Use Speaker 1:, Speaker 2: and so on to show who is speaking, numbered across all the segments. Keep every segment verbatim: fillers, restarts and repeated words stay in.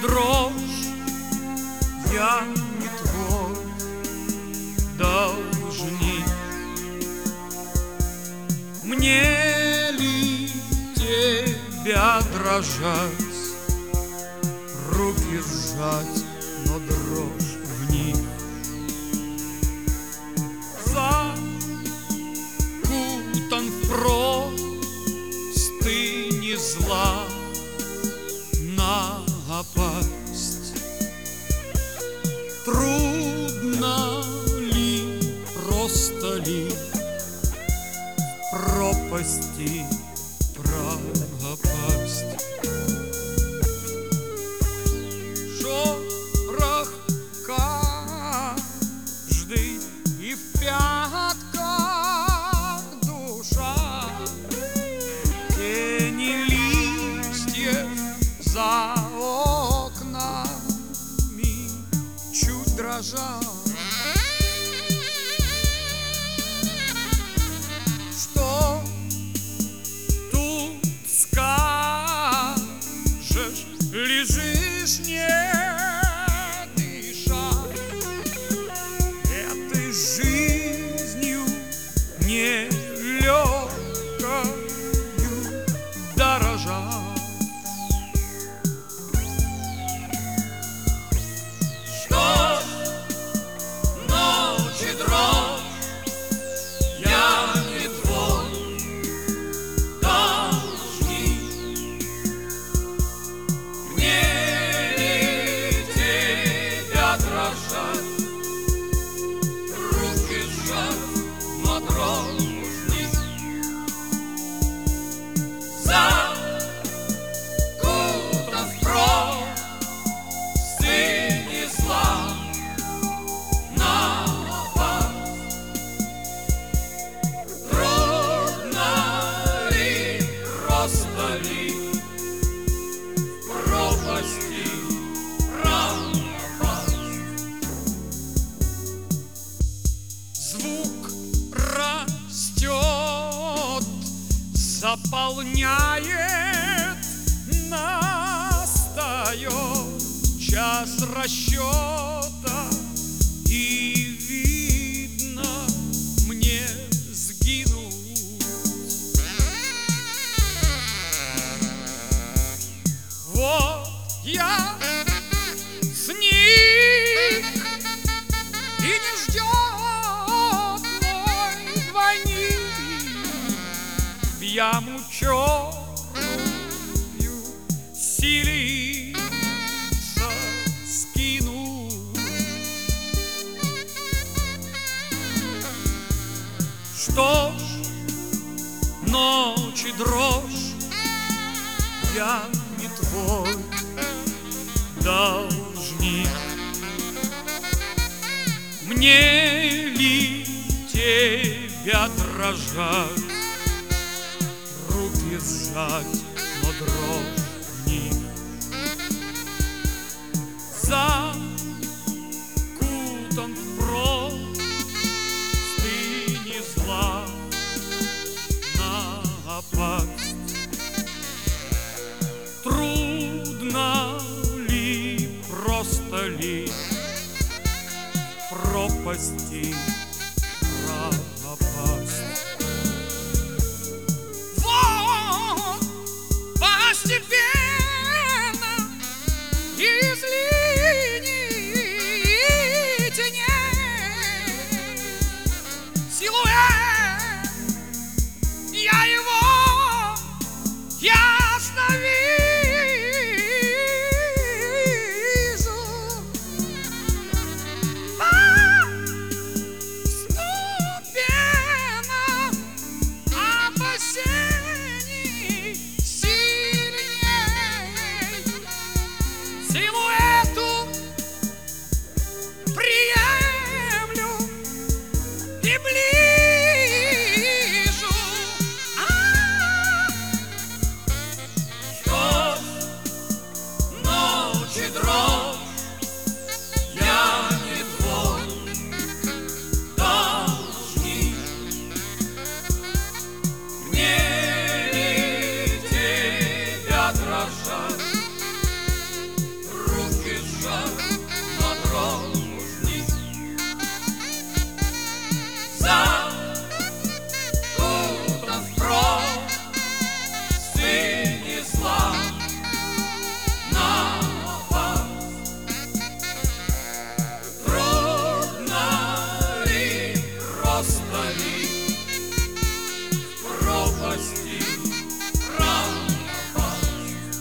Speaker 1: дрожь, я не твой должник. Мне ли тебя дрожать, руки сжать, но дрожь в них? Закутан в простыни зла, напасть. Трудно ли, просто ли в пропасти пропасть? Шорох каждый и в пятках душа, тени листьев за окнами чуть дрожат. Что тут скажешь, лежишь не дыша, этой жизнью нелегкою дорожа. Звук растет, заполняет, настает час расчета, и видно мне сгинуть. Вот я сник, и не ждет мой двойник. В яму черную силится скинуть. Что ж, ночи дрожь, я не твой должник. Мне ли тебя дрожать, руки сжать, но дрожь в них? Закутан в простыни зла, напасть. Трудно ли, просто ли в пропасти пропасть? Вот постепенно из линий теней силуэт, я его ясно вижу. Постепенно опасений сильней, силуэту приемлю и ближу. А, кости, рана пасть.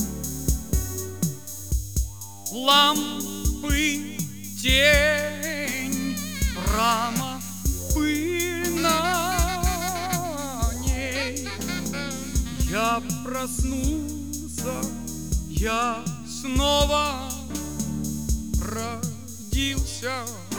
Speaker 1: Лампы, тень, рама, пыль на ней. Я проснулся, я снова родился.